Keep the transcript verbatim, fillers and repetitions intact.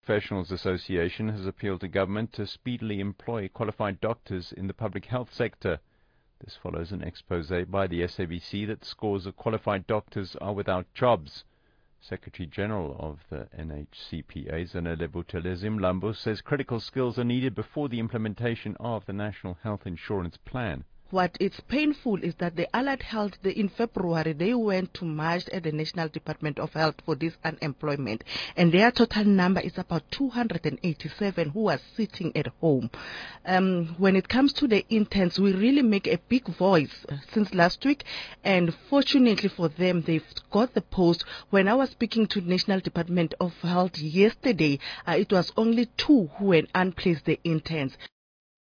Professionals Association has appealed to government to speedily employ qualified doctors in the public health sector. This follows an expose by the S A B C that scores of qualified doctors are without jobs. Secretary-General of the N H C P A, Zanele Buthelezi says critical skills are needed before the implementation of the National Health Insurance Plan. What is painful is that the Allied Health, they, in February, they went to march at the National Department of Health for this unemployment. And their total number is about two hundred eighty-seven who are sitting at home. Um, when it comes to the interns, we really make a big voice since last week. And fortunately for them, they've got the post. When I was speaking to the National Department of Health yesterday, uh, it was only two who had unplaced the interns.